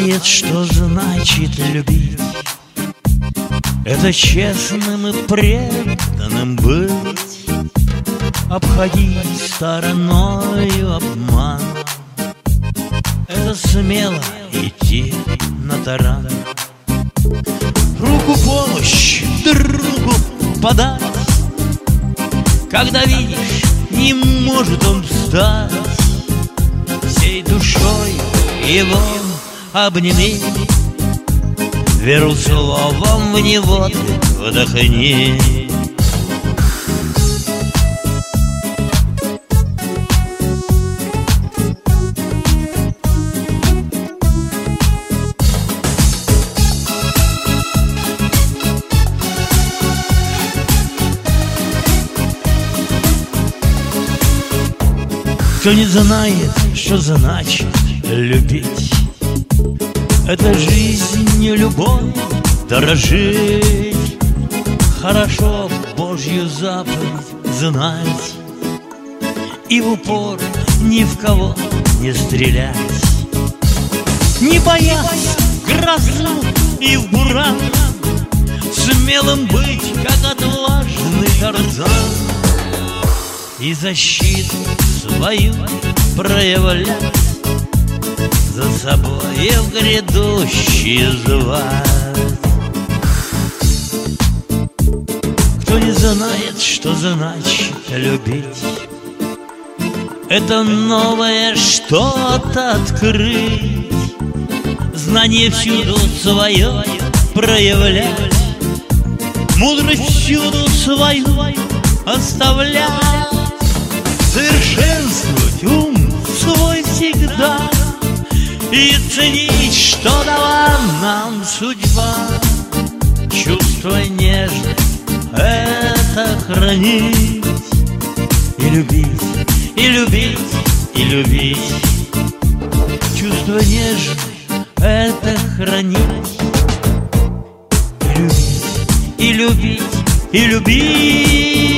знает, что значит любить, это честным и преданным быть, обходить стороною обман, это смело идти на таран, руку помощь другу подать, когда видишь, не может он встать, всей душой его обними, веру словом в него ты вдохни. Кто не знает, что значит любить, это жизнь не любовь, дорожить, хорошо Божью заповедь знать и в упор ни в кого не стрелять, не боясь грозу и в буран, смелым быть, как отважный Тарзан, и защиту свою проявлять, за собой в грядущий звать. Кто не знает, что значит любить, это новое что-то открыть, знание всюду свое проявлять, мудрость всюду свою оставлять, совершенствовать ум свой всегда и ценить, что дала нам судьба. Чувство нежное — это хранить и любить, и любить, и любить. Чувство нежное — это хранить и любить, и любить, и любить.